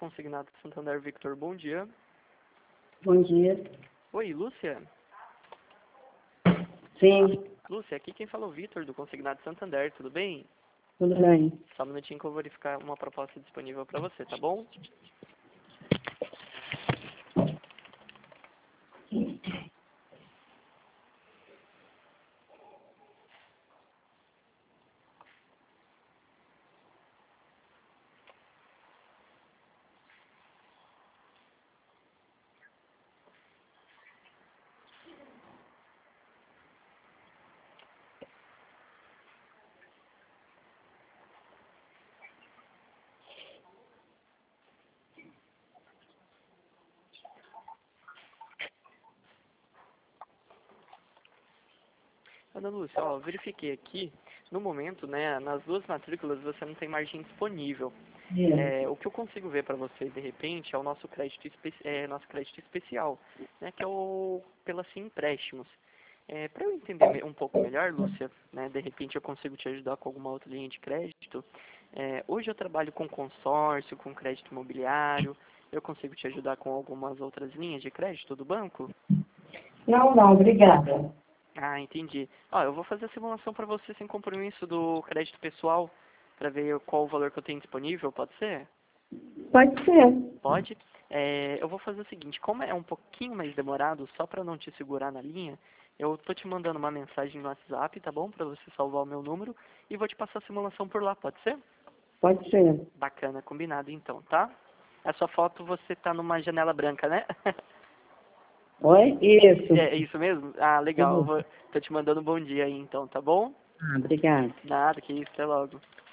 Consignado Santander, Victor, bom dia. Bom dia. Oi, Lúcia? Sim, Lúcia, aqui quem fala é o Victor, do Consignado Santander, tudo bem? tudo bem. Só um minutinho que eu vou verificar uma proposta disponível para você, tá bom? Ana Lúcia, ó, eu verifiquei aqui, no momento, né, nas duas matrículas você não tem margem disponível. O que eu consigo ver para você, de repente, é o nosso crédito, nosso crédito especial, né, que é o pela Sim Empréstimos. Para eu entender um pouco melhor, Lúcia, né, de repente eu consigo te ajudar com alguma outra linha de crédito. Hoje eu trabalho com consórcio, com crédito imobiliário, eu consigo te ajudar com algumas outras linhas de crédito do banco? Não, obrigada. Ah, entendi. Ó, eu vou fazer a simulação para você sem compromisso do crédito pessoal, para ver qual o valor que eu tenho disponível, pode ser? Pode ser. Pode. Eu vou fazer o seguinte, como é um pouquinho mais demorado, só para não te segurar na linha, eu tô te mandando uma mensagem no WhatsApp, tá bom? Para você salvar o meu número e vou te passar a simulação por lá, pode ser? Pode ser. Bacana, combinado então, tá? A sua foto você tá numa janela branca, né? Oi? Isso. É isso mesmo? Ah, legal. Tô te mandando um bom dia aí então, tá bom? Obrigada. Nada, que isso, até logo.